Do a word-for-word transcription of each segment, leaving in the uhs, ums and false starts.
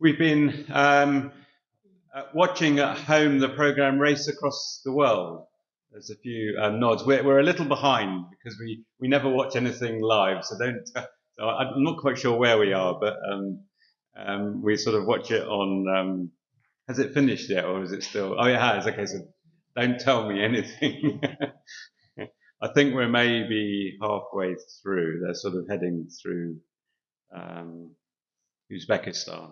We've been um, uh, watching at home the program Race Across the World. There's a few um, nods. We're, we're a little behind because we, we never watch anything live, so don't. Uh, so I'm not quite sure where we are, but um, um, we sort of watch it on. Um, has it finished yet, or is it still? Oh, it has. Okay, so don't tell me anything. I think we're maybe halfway through. They're sort of heading through um, Uzbekistan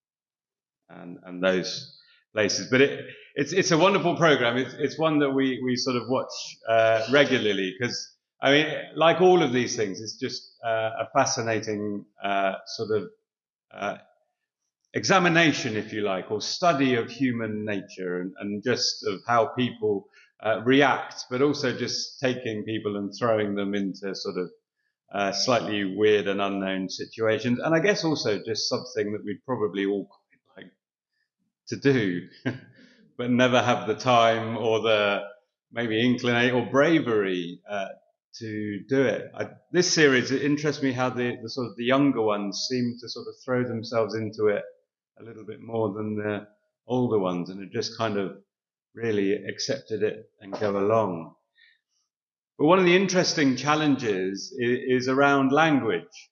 and, and those places. But it, it's it's a wonderful program. It's it's one that we we sort of watch uh, regularly because I mean, like all of these things, it's just uh, a fascinating uh, sort of uh, examination, if you like, or study of human nature and, and just of how people uh, react, but also just taking people and throwing them into sort of uh, slightly weird and unknown situations. And I guess also just something that we'd probably all quite like to do, but never have the time or the maybe inclination or bravery uh, to do it. I, this series, it interests me how the, the sort of the younger ones seem to sort of throw themselves into it a little bit more than the older ones, and have just kind of really accepted it and go along. But one of the interesting challenges is, is around language,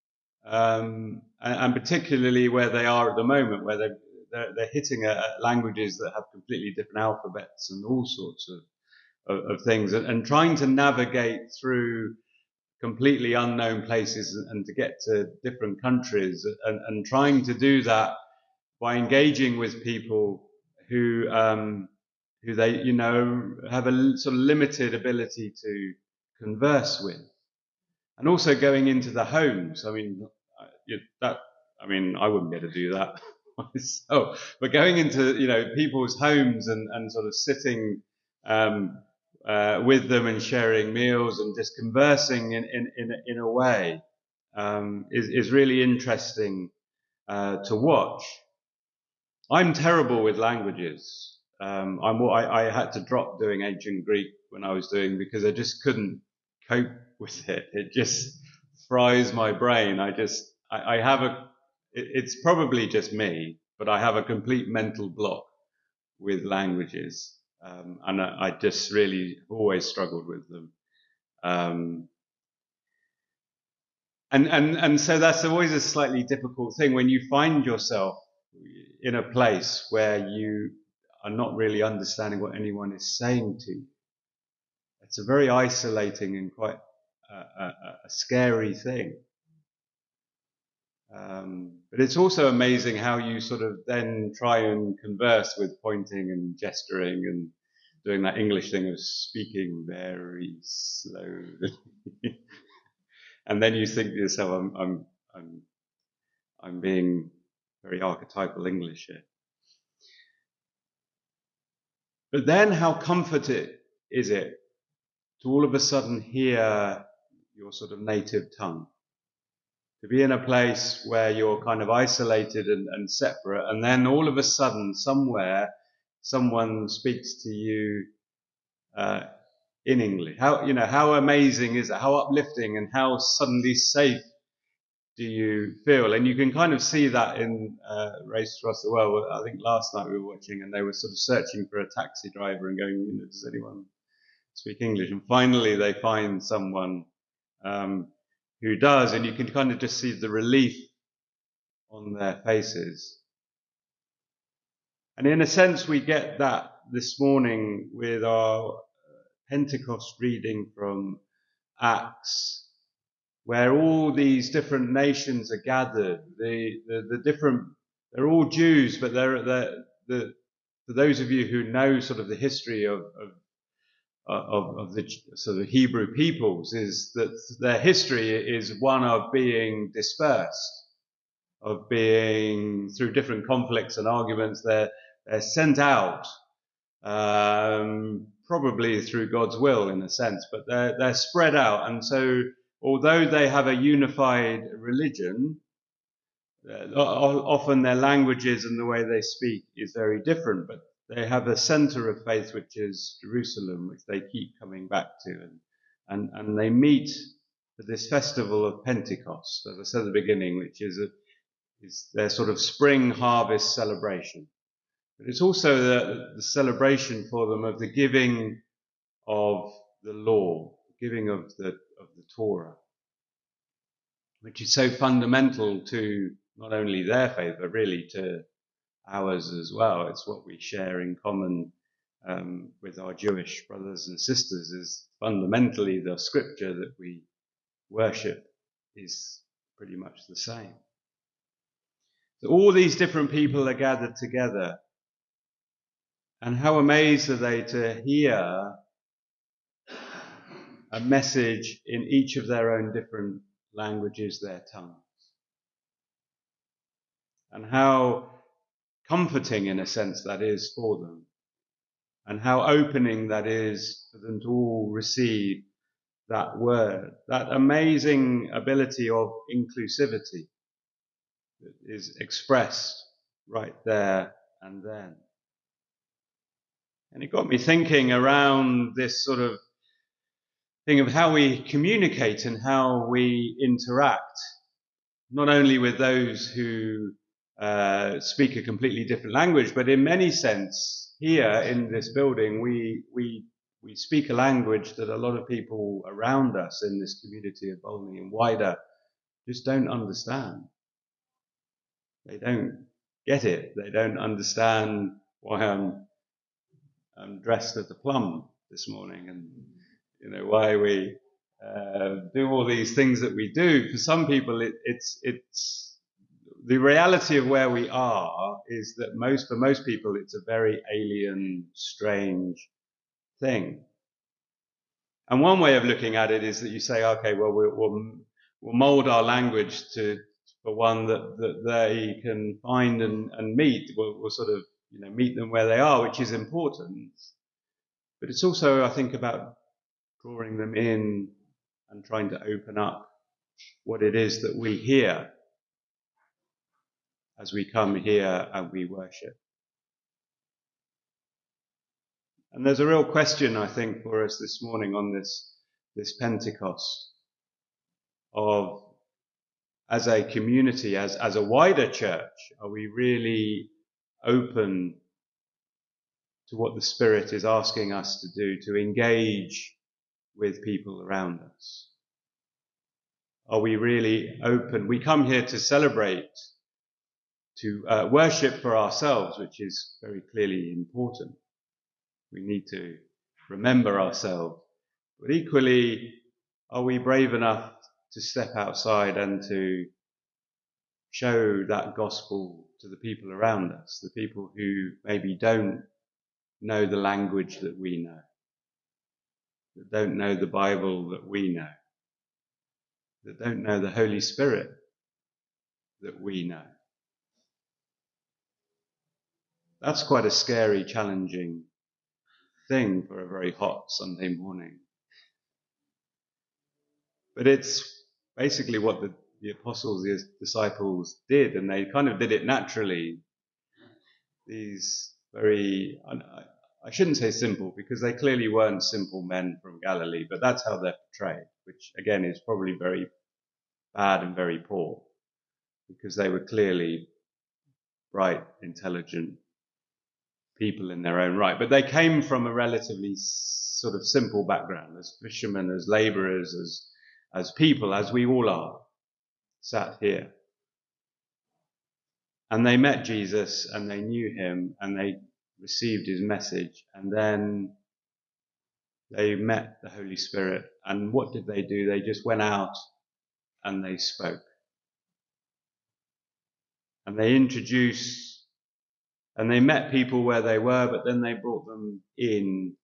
um, and, and particularly where they are at the moment, where they're, they're, they're hitting a, languages that have completely different alphabets and all sorts of, of, of things, and, and trying to navigate through completely unknown places and to get to different countries, and, and trying to do that by engaging with people who um, who they you know have a sort of limited ability to converse with, and also going into the homes. I mean, that I mean, I wouldn't be able to do that myself, but going into you know people's homes and, and sort of sitting um, uh, with them and sharing meals and just conversing in in in, in a way um, is is really interesting uh, to watch. I'm terrible with languages. Um, I'm, I, I had to drop doing ancient Greek when I was doing because I just couldn't cope with it. It just fries my brain. I just, I, I have a, it, it's probably just me, but I have a complete mental block with languages. Um, and I, I just really always struggled with them. Um, and, and, and so that's always a slightly difficult thing when you find yourself in a place where you are not really understanding what anyone is saying to you. It's a very isolating and quite a, a, a scary thing. Um, but it's also amazing how you sort of then try and converse with pointing and gesturing and doing that English thing of speaking very slowly. And then you think to yourself, I'm, I'm, I'm, I'm being very archetypal English here. But then how comforting is it to all of a sudden hear your sort of native tongue? To be in a place where you're kind of isolated and, and separate, and then all of a sudden somewhere someone speaks to you uh, in English. How, you know, how amazing is it? How uplifting and how suddenly safe do you feel? And you can kind of see that in uh, Race Across the World. I think last night we were watching and they were sort of searching for a taxi driver and going, you know, does anyone speak English? And finally they find someone um, who does, and you can kind of just see the relief on their faces. And in a sense we get that this morning with our Pentecost reading from Acts, where all these different nations are gathered. The, the, the different, they're all Jews, but they're, they're, the, for those of you who know sort of the history of, of, of, of the sort of Hebrew peoples, is that their history is one of being dispersed, of being, through different conflicts and arguments, they're, they're sent out, um, probably through God's will in a sense, but they're, they're spread out. And so, although they have a unified religion, uh, often their languages and the way they speak is very different, but they have a center of faith, which is Jerusalem, which they keep coming back to. And, and, and they meet for this festival of Pentecost, as I said at the beginning, which is a, is their sort of spring harvest celebration. But it's also the, the celebration for them of the giving of the law, giving of the, of the Torah, which is so fundamental to not only their faith, but really to ours as well. It's what we share in common um, with our Jewish brothers and sisters, is fundamentally the scripture that we worship is pretty much the same. So all these different people are gathered together, and how amazed are they to hear a message in each of their own different languages, their tongues. And how comforting, in a sense, that is for them. And how opening that is for them to all receive that word, that amazing ability of inclusivity that is expressed right there and then. And it got me thinking around this sort of thing of how we communicate and how we interact, not only with those who uh, speak a completely different language, but in many sense, here in this building, we we we speak a language that a lot of people around us in this community of Bolney and wider just don't understand. They don't get it. They don't understand why I'm I'm dressed as a plum this morning, and you know why we uh, do all these things that we do. For some people, it, it's it's the reality of where we are is that most for most people, it's a very alien, strange thing. And one way of looking at it is that you say, okay, well, we'll, we'll, we'll mold our language to for one that, that they can find and, and meet. We'll, we'll sort of you know meet them where they are, which is important. But it's also, I think, about drawing them in and trying to open up what it is that we hear as we come here and we worship. And there's a real question, I think, for us this morning on this, this Pentecost of, as a community, as, as a wider church, are we really open to what the Spirit is asking us to do, to engage with people around us? Are we really open? We come here to celebrate, to uh, worship for ourselves, which is very clearly important. We need to remember ourselves. But equally, are we brave enough to step outside and to show that gospel to the people around us, the people who maybe don't know the language that we know, that don't know the Bible that we know, that don't know the Holy Spirit that we know? That's quite a scary, challenging thing for a very hot Sunday morning. But it's basically what the, the apostles, the disciples did, and they kind of did it naturally. These very, I, I shouldn't say simple, because they clearly weren't simple men from Galilee, but that's how they're portrayed, which again is probably very bad and very poor, because they were clearly bright, intelligent people in their own right. But they came from a relatively sort of simple background, as fishermen, as labourers, as as people, as we all are, sat here. And they met Jesus, and they knew him, and they received his message, and then they met the Holy Spirit. And what did they do? They just went out and they spoke. And they introduced And they met people where they were, but then they brought them in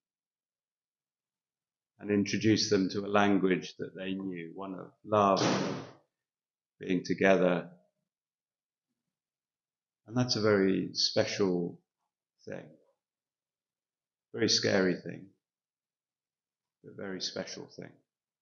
and introduced them to a language that they knew, one of love, one of being together. And that's a very special thing, very scary thing, but very special thing.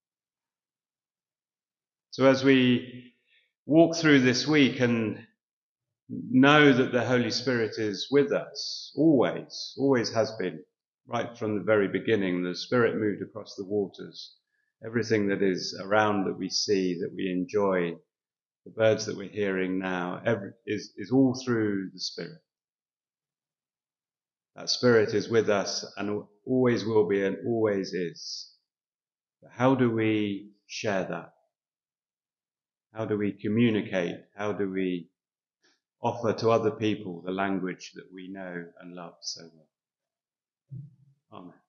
So as we walk through this week and know that the Holy Spirit is with us, always, always has been, right from the very beginning. The Spirit moved across the waters. Everything that is around that we see, that we enjoy, the birds that we're hearing now, every, is, is all through the Spirit. That Spirit is with us and always will be and always is. But how do we share that? How do we communicate? How do we offer to other people the language that we know and love so well? Amen.